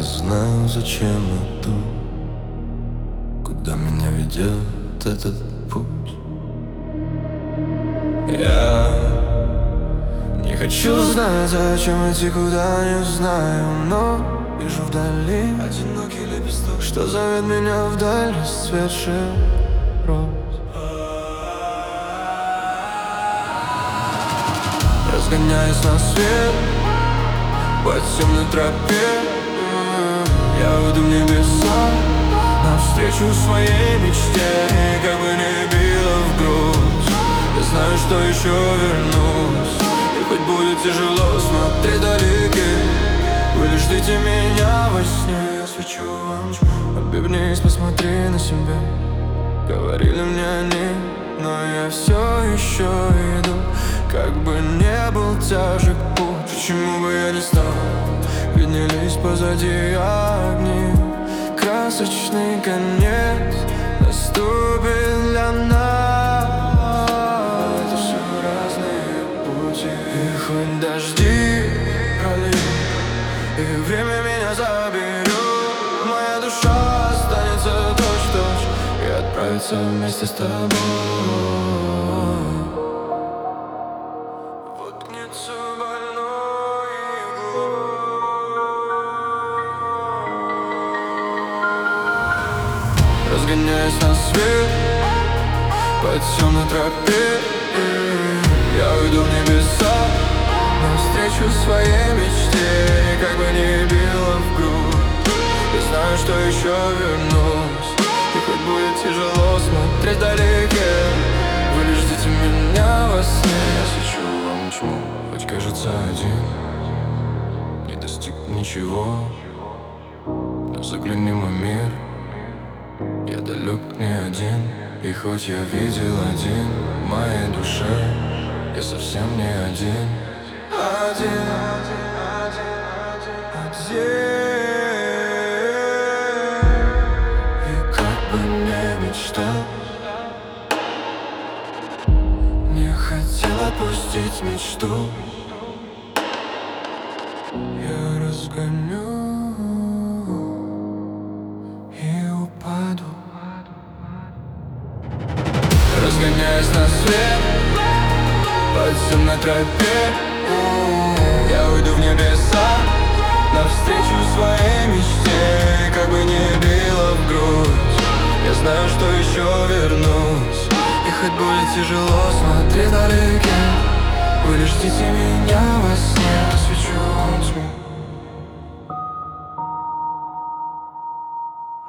знаю, зачем иду, куда меня ведет этот путь. Я не хочу знать, зачем идти, куда не знаю, но вижу вдали одинокий лепесток, что зовет меня вдаль расцветших роз. Разгоняясь на свет по темной тропе, я уйду в небеса навстречу своей мечте. И как бы не било в грудь, я знаю, что еще вернусь. И хоть будет тяжело смотреть далеки, вы лишь ждите меня во сне. Я свечу вам тьму, обернись, посмотри на себя. Говорили мне они, но я все еще иду. Как бы не был тяжек путь, почему бы я не стал? Виднелись позади огни. Красочный конец наступит для нас. Это все разные пути. И хоть дожди пролив, и время меня заберет, моя душа останется точь-в-точь и отправится вместе с тобой. Воткнется больной иглой. Разгоняясь на свет по темной тропе, я уйду в небеса навстречу своей мечте. И как бы ни било в грудь, я знаю, что еще вернусь. И хоть будет тяжело смотреть вдалеке, вы лишь ждите меня во сне. Я свечу вам тьму, хоть кажется один, не достиг ничего, но загляни в мой мир, я далек не один. И хоть я видел один в моей душе, я совсем не один. Один. И как бы не мечтал, не хотел отпустить мечту, я разгоню и упаду. Разгоняясь на свет по темной тропе, я уйду в небеса навстречу своей мечте. И как бы не било в грудь, я знаю, что еще вернусь. И хоть будет тяжело смотреть вдалеке, вы лишь ждите меня во сне.